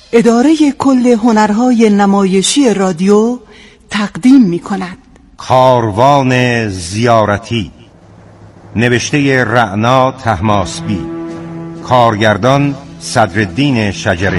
اداره کل هنرهای نمایشی رادیو تقدیم می کند. کاروان زیارتی، نوشته رعنا طهماسبی، کارگردان صدرالدین شجره.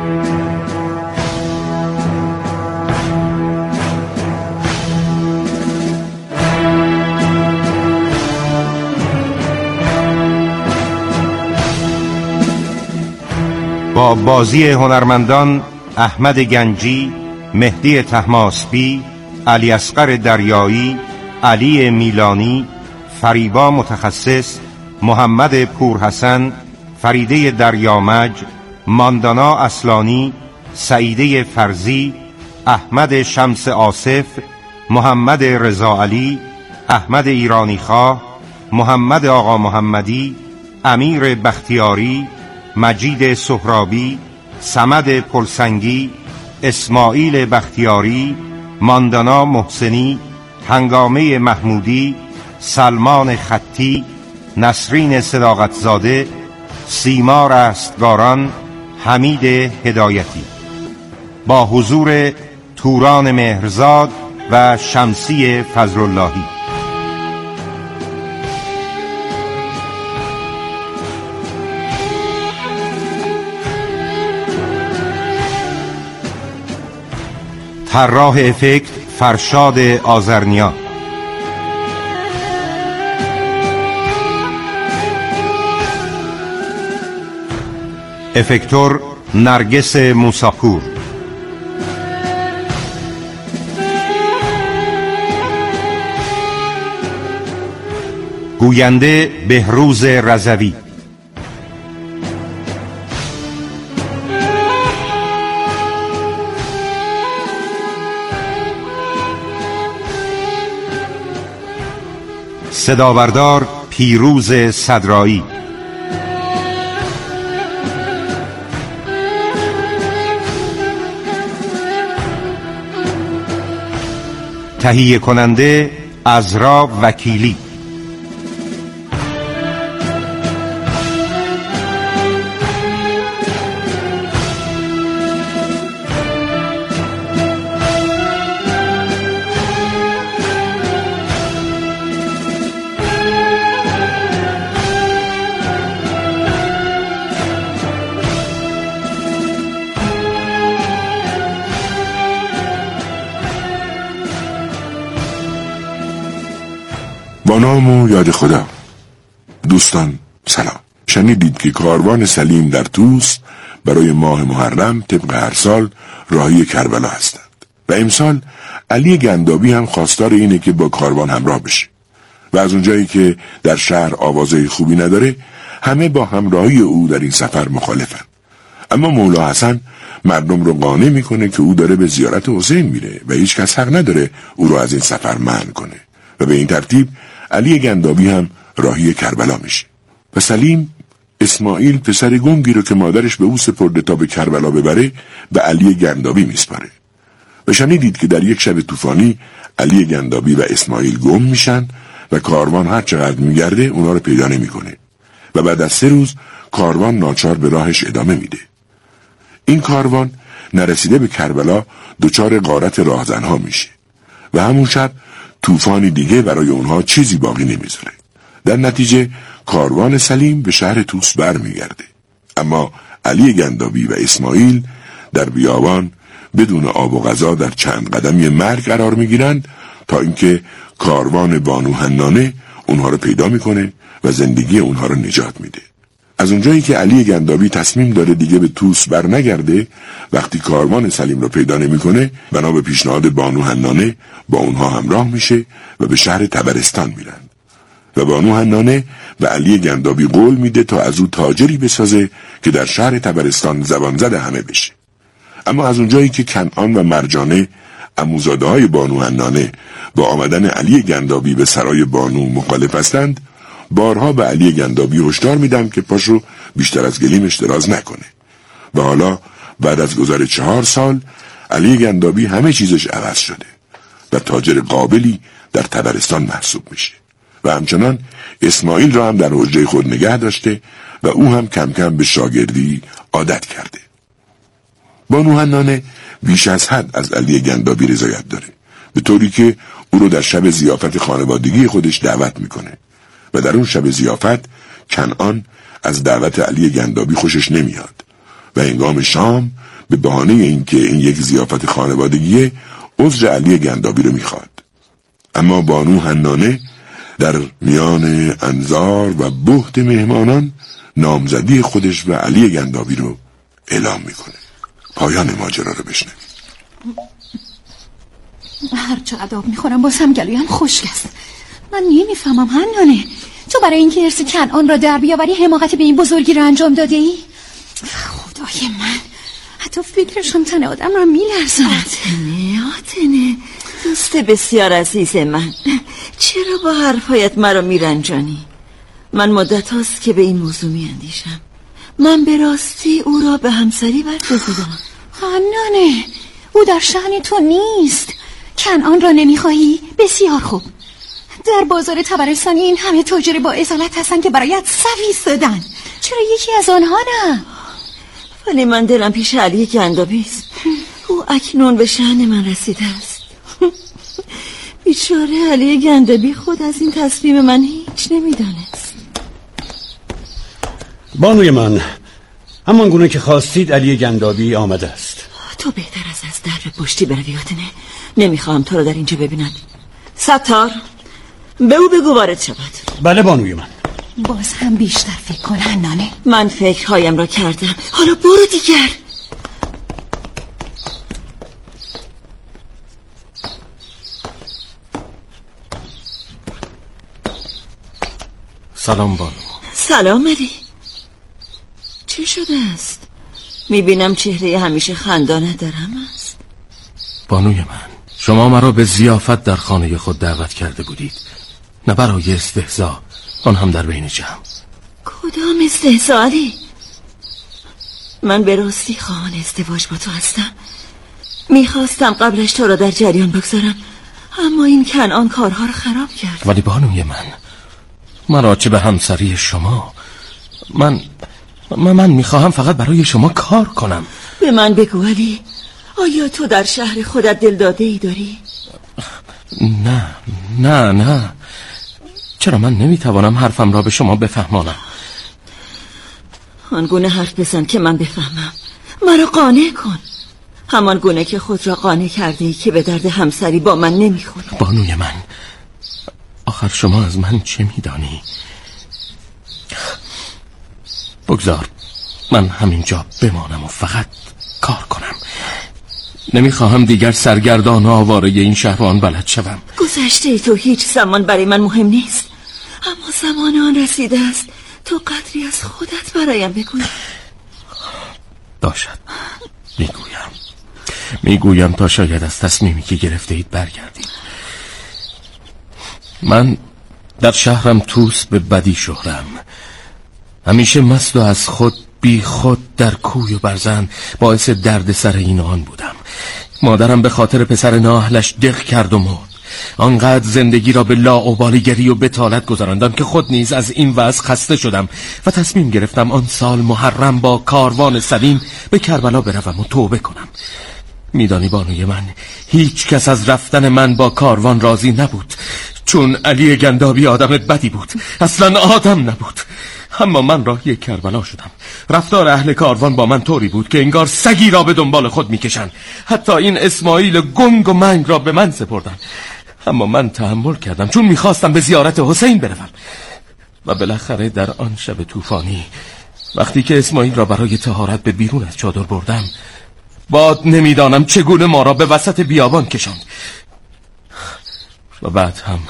با بازی هنرمندان احمد گنجی، مهدی طهماسبی، علی اصغر دریایی، علی میلانی، فریبا متخصص، محمد پورحسن، فریده دریامج، ماندانا اصلانی، سعیده فرزی، احمد شمس آصف، محمد رضا علی، احمد ایرانیخواه، محمد آقا محمدی، امیر بختیاری، مجید سهرابی، صمد پلسنگی، اسماعیل بختیاری، ماندانا محسنی، هنگامه محمودی، سلمان خطی، نسرین صداقتزاده، سیما رستگاران، حمید هدایتی، با حضور توران مهرزاد و شمسی فضلاللهی. طراح افکت فرشاد آذرنیا، افکتور نرگس موساپور، گوینده بهروز رضوی، صداوردار پیروز صدرایی، تهیه کننده عذرا وکیلی، با نام و یاد خدا. دوستان سلام. شنیدید که کاروان سلیم در طوس برای ماه محرم طبق هر سال راهی کربلا هستند و امسال علی گندابی هم خواستار اینه که با کاروان همراه بشه و از اونجایی که در شهر آوازه خوبی نداره همه با همراهی او در این سفر مخالفن. اما مولا حسن مردم رو قانع میکنه که او داره به زیارت حسین میره و هیچ کس حق نداره او رو از این سفر منع کنه و به این ترتیب علی گندابی هم راهی کربلا میشه و سلیم اسماعیل پسر گنگی رو که مادرش به او سپرده تا به کربلا ببره به علی گندابی میسپاره و شنیدید که در یک شب طوفانی علی گندابی و اسماعیل گم میشن و کاروان هر چقدر میگرده اونا رو پیدا نمیکنه و بعد از 3 روز کاروان ناچار به راهش ادامه میده. این کاروان نرسیده به کربلا دچار غارت راهزنها میشه و همون شب طوفانی دیگه برای اونها چیزی باقی نمیذاره. در نتیجه کاروان سلیم به شهر طوس برمیگرده، اما علی گندابی و اسماعیل در بیابان بدون آب و غذا در چند قدمی مرگ قرار میگیرند تا اینکه کاروان بانو حنانه اونها رو پیدا میکنه و زندگی اونها رو نجات میده. از اونجایی که علی گندابی تصمیم داره دیگه به طوس بر نگرده، وقتی کاروان سلیم رو پیدا نمیکنه بنا به پیشنهاد بانو حنانه با اونها همراه میشه و به شهر طبرستان میرن و بانو حنانه و علی گندابی قول میده تا از او تاجری بسازه که در شهر طبرستان زبان زده همه بشه. اما از اونجایی که کنعان و مرجانه عموزاده های بانو حنانه با آمدن علی گندابی به سرای بانو مخالف هستند، بارها به علی گندابی هشدار میدم که پاشو بیشتر از گلیمش دراز نکنه و حالا بعد از گذر 4 سال علی گندابی همه چیزش عوض شده و تاجر قابلی در طبرستان محسوب میشه و همچنان اسماعیل را هم در حجره خود نگه داشته و او هم کم کم به شاگردی عادت کرده. بانو حنانه بیش از حد از علی گندابی رضایت داره، به طوری که او رو در شب ضیافت خانوادگی خودش دعوت میکنه و در اون شب ضیافت کنعان از دعوت علی گندابی خوشش نمیاد و هنگام شام به بهانه اینکه این یک ضیافت خانوادگیه عذر علی گندابی رو میخواد. اما بانو حنانه در میان انظار و بهت مهمانان نامزدی خودش و علی گندابی رو اعلام میکنه. پایان ماجرا رو بشنوید. هرچه عذاب میخورم بازم گلویم خشک است. من نمیفهمم حنانه، تو برای اینکه ارث کنعان را در بیاوری حماقت به این بزرگی را انجام داده ای؟ خدای من، حتی فکرشم تن آدم را میلرزاند. آتنه دوست بسیار عزیز من، چرا با حرفایت مرا میرنجانی؟ من مدت هاست که به این موضوع میاندیشم. من به راستی او را به همسری برگزیدم. حنانه، او در شأن تو نیست. کنعان را نمیخواهی؟ بسیار خوب. در بازار طبرستان این همه تاجر با اصالت هستن که برایت صف ایستادن. چرا یکی از آنها نه؟ ولی من دلم پیش علی گندابی است. او اکنون به شأن من رسیده است. بیچاره علی گندابی خود از این تصمیم من هیچ نمیدانست. بانوی من، همان گونه که خواستید علی گندابی آمده است. تو بهتر از درب پشتی بروی آتنه. نمیخواهم تو را در اینجا ببیند. ستار، به او بگو وارد شود. بله بانوی من. باز هم بیشتر فکر کن حنانه. من فکرهایم را کردم، حالا برو دیگر. سلام بانو. سلام علی. چه شده است؟ میبینم چهره همیشه خندانه درم است. بانوی من، شما مرا به ضیافت در خانه خود دعوت کرده بودید، نه برای استهزا، آن هم در بین جمع. کدام استهزا علی؟ من به راستی خواهان ازدواج با تو هستم. میخواستم قبلش تو را در جریان بگذارم، اما این کنعان کارها را خراب کرد. ولی بانوی من راجع به همسری شما، من میخواهم فقط برای شما کار کنم. به من بگو علی، آیا تو در شهر خودت دلداده ای داری؟ نه. چرا من نمیتوانم حرفم را به شما بفهمانم؟ آنگونه حرف بزن که من بفهمم. مرا قانع کن، همان گونه که خود را قانع کردی که به درد همسری با من نمیخوری. بانوی من، آخر شما از من چه میدانی؟ بگذار من همینجا بمانم و فقط کار کنم. نمیخواهم دیگر سرگردان و آواره این شهر و آن بلد شوم. گذشته تو هیچ زمان برای من مهم نیست، اما زمان آن رسیده است تو قدری از خودت برایم بگوی. باشد، میگویم تا شاید از تصمیمی که گرفته اید برگردید. من در شهرم توس به بدی شهرم. همیشه مست و از خود بی خود در کوی و برزن باعث درد سر این آن بودم. مادرم به خاطر پسر نااهلش دق کرد و مرد. آنقدر زندگی را به لاابالیگری و بتالت گذراندم که خود نیز از این وضع خسته شدم و تصمیم گرفتم آن سال محرم با کاروان سلیم به کربلا بروم و توبه کنم. میدانی بانوی من، هیچ کس از رفتن من با کاروان راضی نبود، چون علی گندابی آدم بدی بود، اصلا آدم نبود. اما من راهی کربلا شدم. رفتار اهل کاروان با من طوری بود که انگار سگی را به دنبال خود میکشن. حتی این اسماعیل گنگ و منگ را به من سپردن. اما من تحمل کردم، چون میخواستم به زیارت حسین بروم. و بالاخره در آن شب طوفانی، وقتی که اسماعیل را برای طهارت به بیرون از چادر بردم، باد نمیدانم چگونه ما را به وسط بیابان کشاند. و بعد هم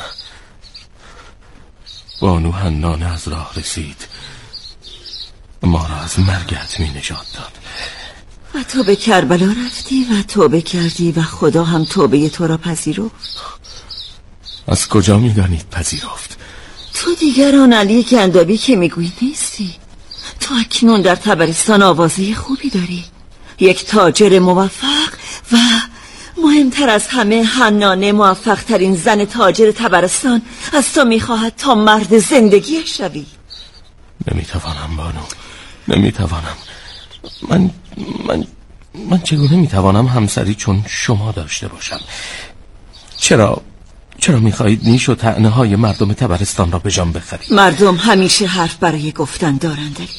بانو حنانه از راه رسید، ما را از مرگ حتمی نجات داد. و تو به کربلا رفتی و توبه کردی و خدا هم توبه تو را پذیرفت. از کجا میدانید پذیرفت؟ تو دیگر آن علی گندابی که میگویی نیستی. تو اکنون در طبرستان آوازه خوبی داری، یک تاجر موفق و مهمتر از همه حنانه، موفق ترین زن تاجر طبرستان از تو میخواهد تا مرد زندگی شوی. نمیتوانم بانو، نمیتوانم. من من چگونه میتوانم همسری چون شما داشته باشم؟ چرا میخواهید نیش و طعنه های مردم طبرستان را به جان بخرید؟ مردم همیشه حرف برای گفتن دارند علی.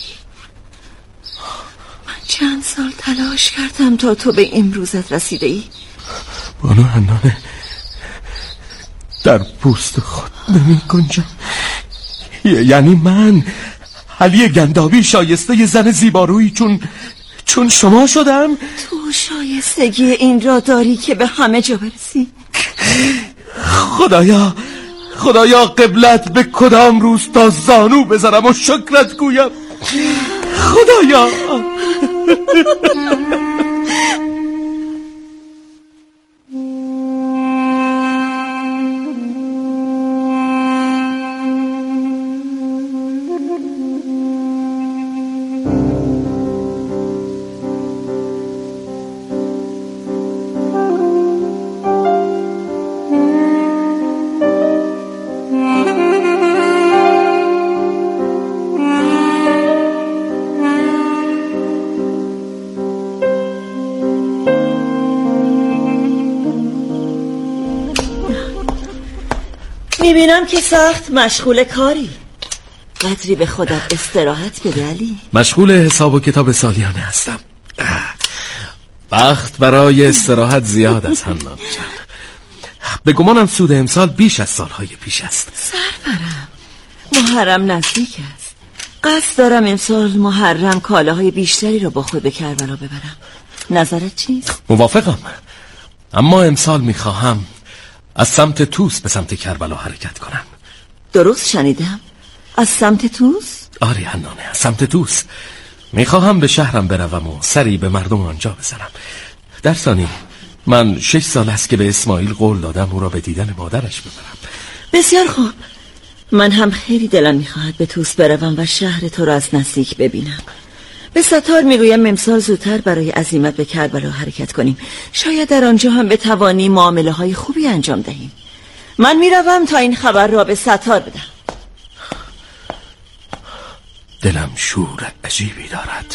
من چند سال تلاش کردم تا تو به امروزت رسیده ای. بانو حنانه، در پوست خود نمی گنجم. یعنی من علی گندابی شایسته زن زیبارویی چون شما شدم؟ تو شایستگی این را داری که به همه جا برسی. خدایا قبلت به کدام روز تا زانو بذارم و شکرت گویم. خدایا میبینم که سخت مشغول کاری. قدری به خودت استراحت بده علی. مشغول حساب و کتاب سالیانه هستم. وقت برای استراحت زیاد است حنان جان. به گمانم سود امسال بیش از سالهای پیش است. سرورم، محرم نزدیک است. قصد دارم امسال محرم کالاهای بیشتری را با خود به کربلا ببرم. نظرت چیست؟ موافقم، اما امسال میخواهم از سمت توس به سمت کربلا حرکت کنم. درست شنیدم؟ از سمت توس؟ آری حنانه، از سمت توس. میخواهم به شهرم بروم و سری به مردم آنجا بزنم. در ثانی، من 6 سال است که به اسماعیل قول دادم او را به دیدن مادرش ببرم. بسیار خوب. من هم خیلی دلم میخواهد به توس بروم و شهر تو را از نزدیک ببینم. به ستار میگویم امسال زودتر برای عزیمت به کربلا حرکت کنیم. شاید در آنجا هم بتوانیم معامله های خوبی انجام دهیم. من میروم تا این خبر را به ستار بدم. دلم شور عجیبی دارد.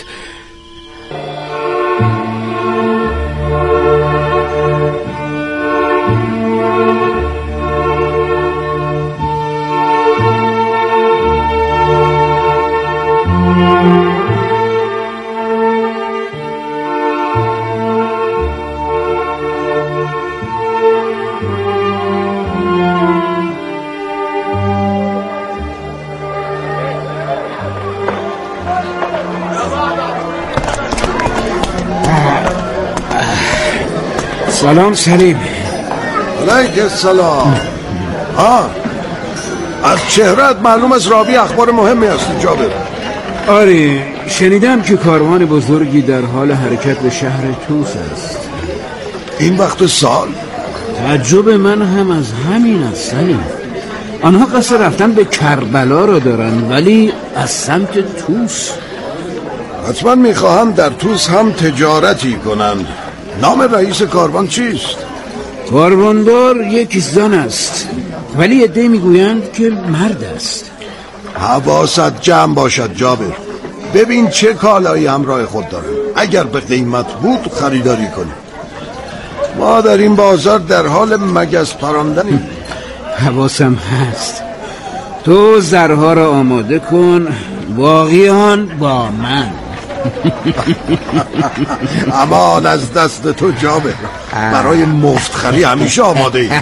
سلام سلیم. علیک السلام. از چهرهت معلوم است رابی اخبار مهمی هستی جابر. آره، شنیدم که کاروان بزرگی در حال حرکت به شهر توس است. این وقت سال؟ تعجب من هم از همین است سلیم. آنها قصد رفتن به کربلا را دارن، ولی از سمت توس. حتما میخواهم در توس هم تجارتی کنند. نام رئیس کاروان چیست؟ کارواندار یک زن است، ولی عده‌ای میگویند که مرد است. حواست جمع باشد جابر. ببین چه کالایی همراه خود دارن. اگر به قیمت بود خریداری کنیم. ما در این بازار در حال مگس پراندنیم. حواسم هست. تو زرها را آماده کن، باقی آن با من. امان از دست تو جابر. برای مفتخری همیشه آماده ای.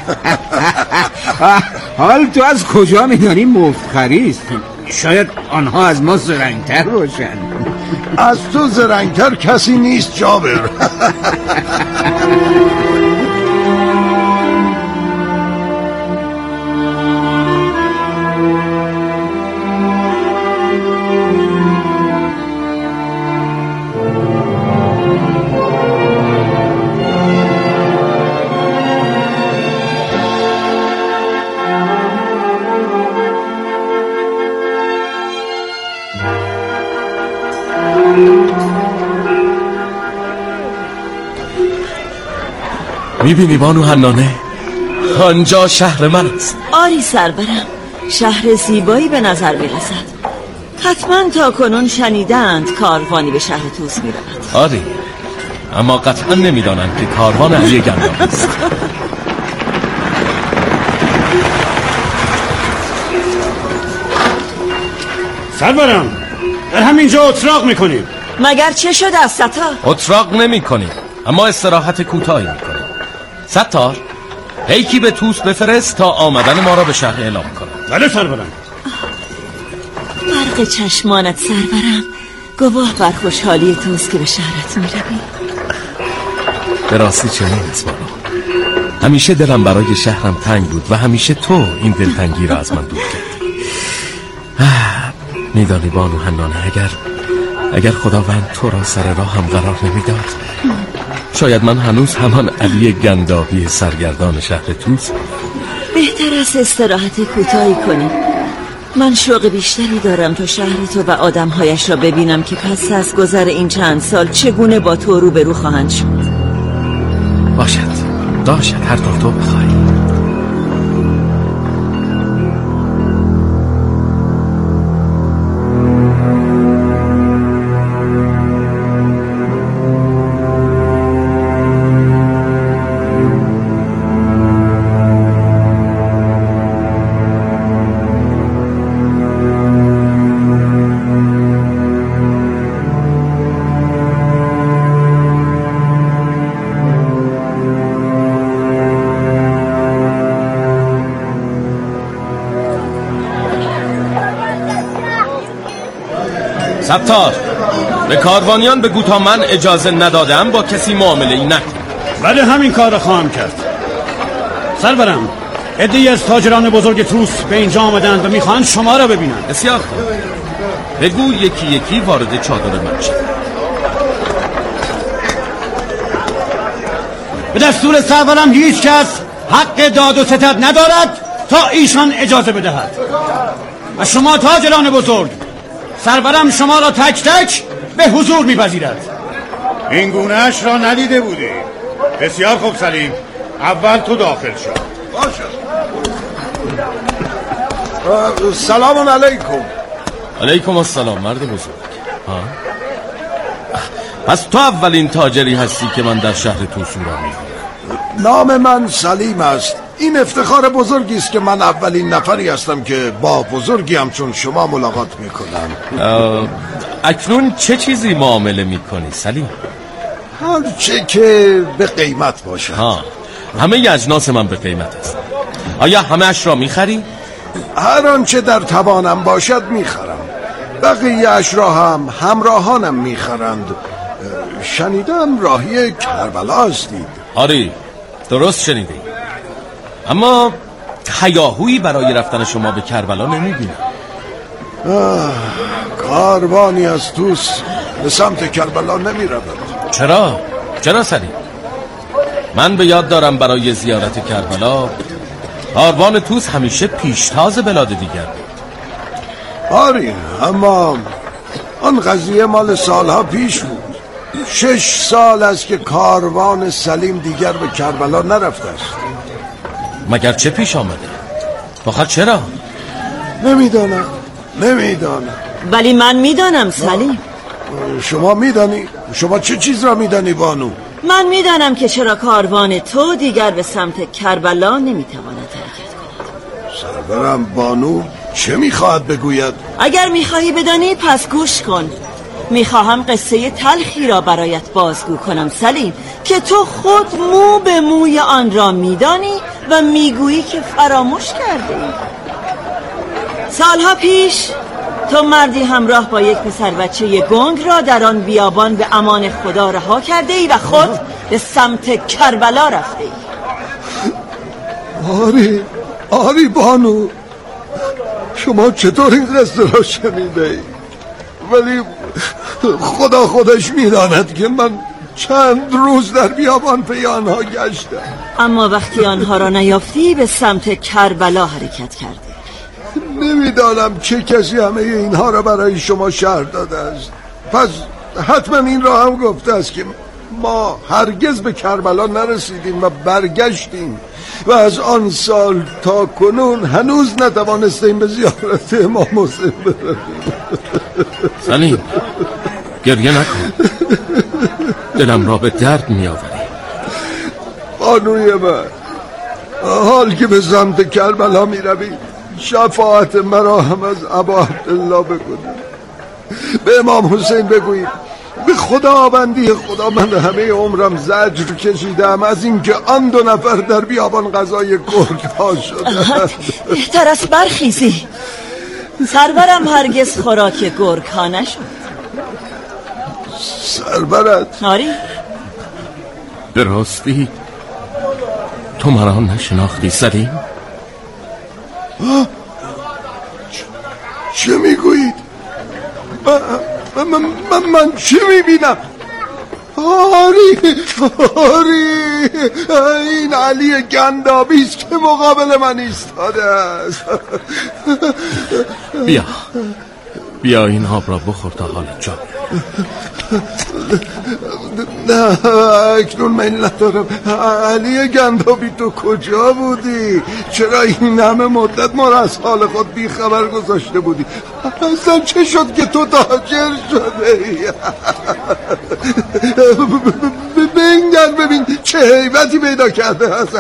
حال تو از کجا میدانی مفتخری است؟ شاید آنها از ما زرنگتر باشن. از تو زرنگتر کسی نیست جابر. میبینی بانو حنانه؟ آنجا شهر من است. آری سرورم، شهر زیبایی به نظر میرسد. حتما تا کنون شنیدند کاروانی به شهر توس میرود. آری، اما قطعا نمیدانند که کاروان علی گندابی است. سرورم، در همینجا اتراق میکنیم. مگر چه شده از ستار؟ اتراق نمیکنیم، اما استراحت کوتاهی میکنیم. ستار، پیکی به توس بفرست تا آمدن ما را به شهر اعلام کنه. بله سرورم. برق چشمانت سرورم، گواه بر خوشحالی توست که به شهرت میروی. به راستی چنین است بابا. همیشه دلم برای شهرم تنگ بود و همیشه تو این دلتنگی را از من دور کردی. میدانی بانو حنانه، اگر خداوند تو را سر راهم قرار نمیداد، شاید من هنوز همان علی گندابی سرگردان شهر توس. بهتر است استراحت کوتاهی کنی. من شوق بیشتری دارم تا شهر تو و آدمهایش را ببینم که پس از گذر این چند سال چگونه با تو روبرو خواهند شد. باشد هر طور تو بخوای. ستار، به کاروانیان بگو تا من اجازه ندادم با کسی معامله ای نکن. بله همین کار را خواهم کرد. سرورم، عده‌ای از تاجران بزرگ توس به اینجا آمدند و میخواهند شما را ببینند. بسیار خوب، بگو یکی یکی وارد چادر من شد. به دستور سرورم هیچ کس حق داد و ستد ندارد تا ایشان اجازه بدهد. و شما تاجران بزرگ، سرورم شما را تک تک به حضور می‌پذیرد. این گونه‌اش را ندیده بودی. بسیار خوب سلیم، اول تو داخل شد. باشه. سلام علیکم. علیکم السلام مرد بزرگ. پس تو اولین تاجری هستی که من در شهر توس را می‌بینم. نام من سلیم است. این افتخار بزرگی است که من اولین نفری هستم که با بزرگی همچون شما ملاقات میکنم. اکنون چه چیزی معامله میکنی سلیم؟ هر چه که به قیمت باشه. همه اجناس من به قیمت است. آیا همه اش را میخری؟ هر آنچه در توانم باشد میخرم. بقیه اش را هم همراهانم میخرند. شنیدم راهی کربلا هستید. آری درست شنیدی، اما هیاهویی برای رفتن شما به کربلا نمیبینم. کاروانی از توس به سمت کربلا نمیرود. چرا سلیم؟ من به یاد دارم برای زیارت کربلا کاروان توس همیشه پیشتاز بلاد دیگر بود. آری، اما آن قضیه مال سالها پیش بود. 6 سال است که کاروان سلیم دیگر به کربلا نرفته است. مگر چه پیش آمده؟ آخر چرا؟ نمیدانم. ولی من میدانم سلیم. شما میدانی؟ شما چه چیز را میدانی بانو؟ من میدانم که چرا کاروان تو دیگر به سمت کربلا نمیتواند حرکت کند. سرورم بانو چه میخواهد بگوید؟ اگر میخواهی بدانی پس گوش کن. میخواهم قصه تلخی را برایت بازگو کنم سلیم، که تو خود مو به موی آن را میدانی و میگویی که فراموش کرده ای. سالها پیش تو مردی همراه با یک پسر بچه گنگ را در آن بیابان به امان خدا رها کرده ای و خود به سمت کربلا رفته ای. آری بانو، شما چطور این قصه را شنیده ای؟ ولی خدا خودش میداند که من چند روز در بیابان پی آنها گشتم. اما وقتی آنها را نیافتی به سمت کربلا حرکت کردی. نمیدانم چه کسی همه اینها را برای شما شرح داده است. پس حتما این را هم گفته است که ما هرگز به کربلا نرسیدیم و برگشتیم و از آن سال تا کنون هنوز نتوانستیم به زیارت امام حسین برویم. سلیم گریه نکن. دلم را به درد میآوری. بانوی من، حال که به سمت کربلا می روی شفاعت مرا هم از ابا عبدالله بکنید. به امام حسین بگویید به خداوندی خدا من همه عمرم زجر کشیدم از اینکه آن 2 نفر در بیابان غذای گرگ ها شدند. بهتر است برخیزی. سرورم هرگز خوراک گرگ ها نشد. سرورت؟ آری؟ به راستی تو مرا نشناختی سلیم؟ چه میگویید؟ من چه میبینم؟ آری این علی گندابی است که مقابل من ایستاده است. بیا این آب را بخور تا حالت جا نه اکنون میل ندارم. علی گندابی تو کجا بودی؟ چرا این همه مدت ما را از حال خود بیخبر گذاشته بودی؟ اصلا چه شد که تو تاجر شده ای؟ ببین چه هیبتی پیدا کرده است.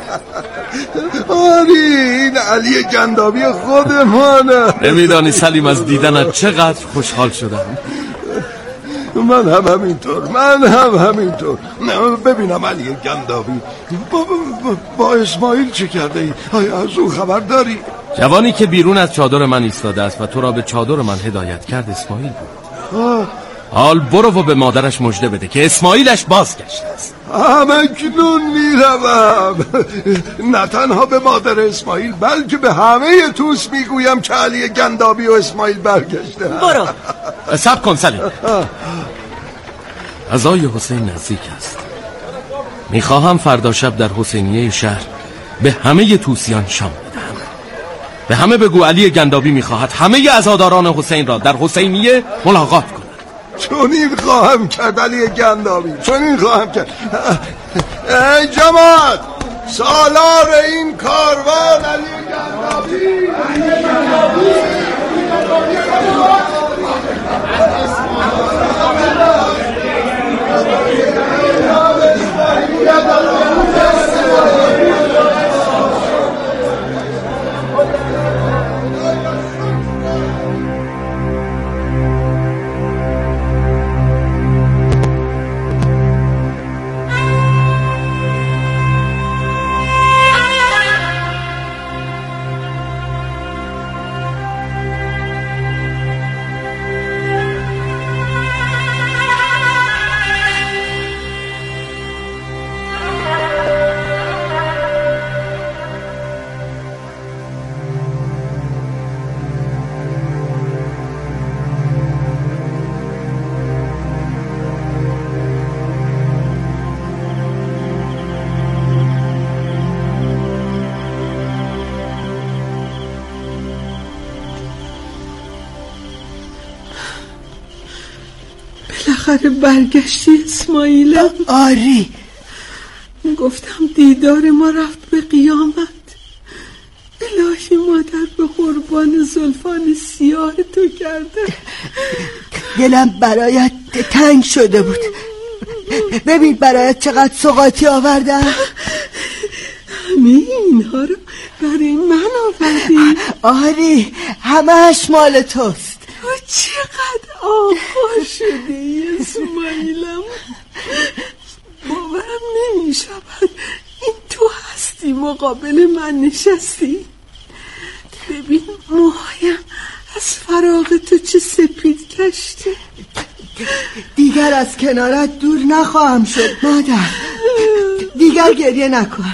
آری این علی گندابی خودمانه. نمیدانی سلیم از دیدنت چقدر خوشحال شدم. من هم همینطور. ببینم علی گندابی با اسماعیل چه کرده ای؟ آیا از او خبر داری؟ جوانی که بیرون از چادر من ایستاده است و تو را به چادر من هدایت کرد اسماعیل بود. حال برو و به مادرش مژده بده که اسماعیلش بازگشته است. همکنون میروم. نه تنها به مادر اسماعیل بلکه به همه توس میگویم که علی گندابی و اسماعیل برگشته. برو. صبر کن سلیم. غذای حسین نزدیک است. میخواهم فردا شب در حسینیه شهر به همه توسیان شام بدهم. به همه بگو علی گندابی میخواهد همه عزاداران حسین را در حسینیه ملاقات کند. چنین خواهم کرد علی گندابی، چنین خواهم کرد. ای جماعت، سالار این کاروان علی گندابی. بالاخره برگشتی اسماعیلم؟ آری. گفتم دیدار ما رفت به قیامت. الهی مادر به قربان زلفان سیاه تو کرده. دلم برایت تنگ شده بود. ببین برایت چقدر سوغاتی آوردم. همه اینها رو برای من آوردی؟ آری همه‌اش مال توست. تو چقدر آقا شده ای اسماعیلم. باورم نمی شود این تو هستی مقابل من نشستی. ببین موهایم از فراغ تو چه سپید کشته. دیگر از کنارت دور نخواهم شد مادر. دیگر گریه نکن.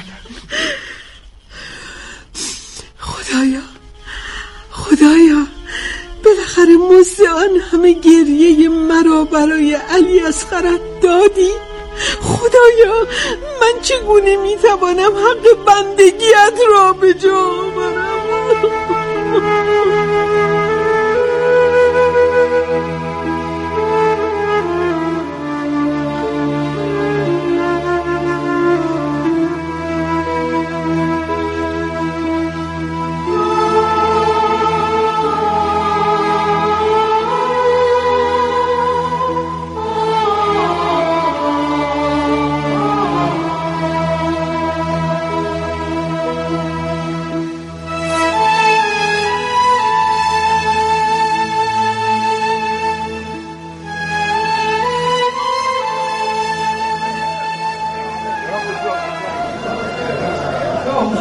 خدایا بالاخره مزد آن همه گریه مرا برای علی اصغرت دادی. خدایا من چگونه میتوانم حق بندگیت را به جا آورم؟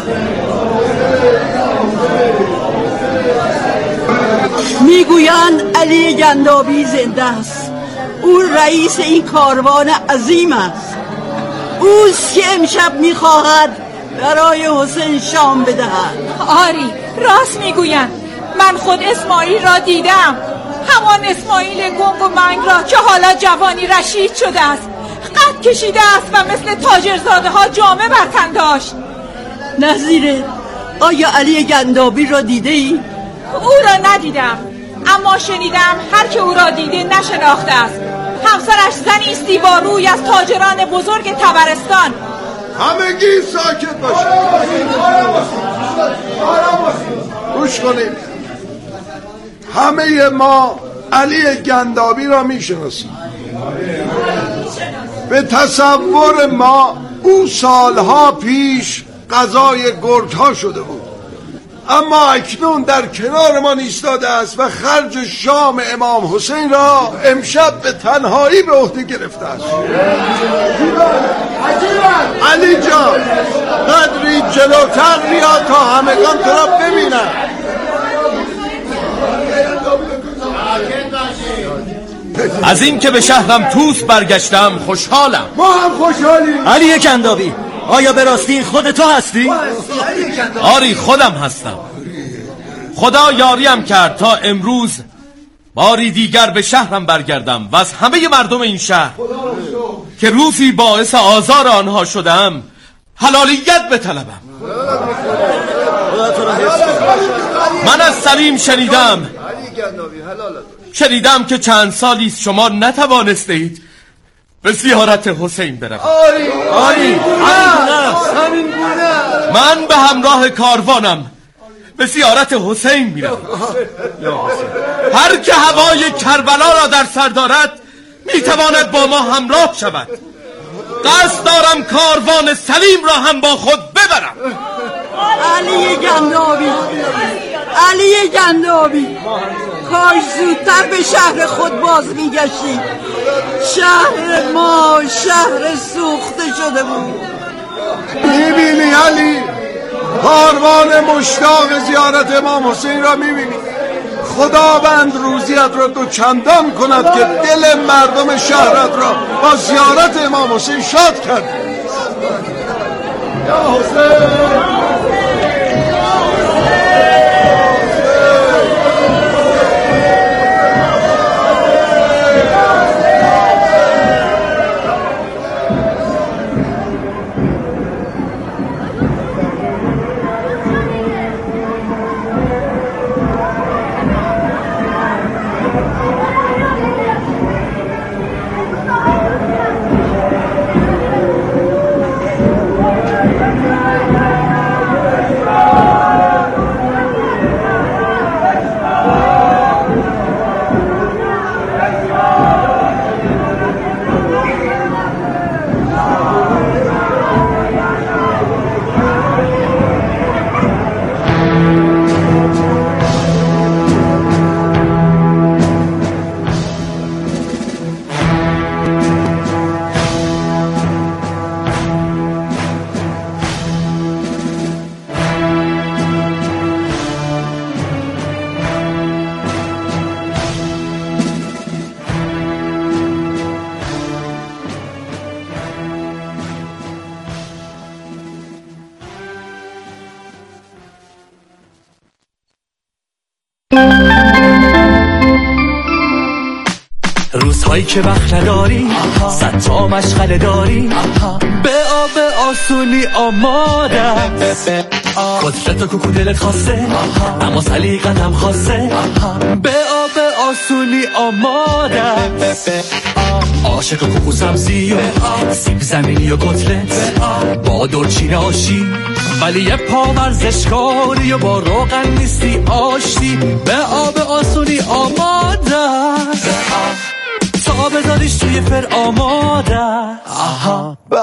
میگویند علی گندابی زنده است. او رئیس این کاروان عظیم است. اوست که امشب میخواهد برای حسین شام بدهد. آری راست میگویند. من خود اسماعیل را دیدم، همان اسماعیل گنگ و منگ را که حالا جوانی رشید شده است، قد کشیده است و مثل تاجرزاده ها جامه بر تن داشت. نظیره، آیا علی گندابی را دیده ای؟ او را ندیدم، اما شنیدم هر که او را دیده نشناخته است. همسرش زنی است دیواروی از تاجران بزرگ طبرستان. همگی ساکت باشید. گوش کنید. همه ما علی گندابی را میشناسیم. به تصور ما او سالها پیش غذای گرگ‌ها شده بود، اما اکنون در کنار ما ایستاده است و خرج شام امام حسین را امشب به تنهایی به عهده گرفته است. علی جان، قدری جلوتر بیا تا همگان تو را ببینن. از این که به شهرم توس برگشتم خوشحالم. ما هم خوشحالیم. علی گندابی، آیا به راستی خود تو هستی؟ آری خودم هستم. خدا یاریم کرد تا امروز باری دیگر به شهرم برگردم و از همه مردم این شهر که روزی باعث آزار آنها شدم حلالیت بطلبم. من از سلیم شنیدم که چند سالی شما نتوانسته اید به زیارت حسین بروم. آری من به همراه کاروانم به زیارت حسین میروم. هر که هوای کربلا را در سر دارد میتواند با ما همراه شود. قصد دارم کاروان سلیم را هم با خود ببرم. علی گندابی، کاش زودتر به شهر خود باز میگشتی. شهر ما شهر سوخته شده بود. میبینی علی، کاروان مشتاق زیارت امام حسین را میبینی. خداوند روزیت را دوچندان کند که دل مردم شهرت را با زیارت امام حسین شاد کرد. یا حسین، روزهایی که وقت نداری، صد تا مشغله داری، به آب آسونی آمادم. کتلت و کوکو دلت خواسته، اما سلیقت هم خواسته، به آب آسونی آمادم. عاشق کوکو سبزی و سیب زمینی و کتلت، با دورچین آشی، ولی یه پا ورزشکاری و با روغن نیستی آشتی، به آب آسونی آمادم. تا بذاریش توی فر آماده.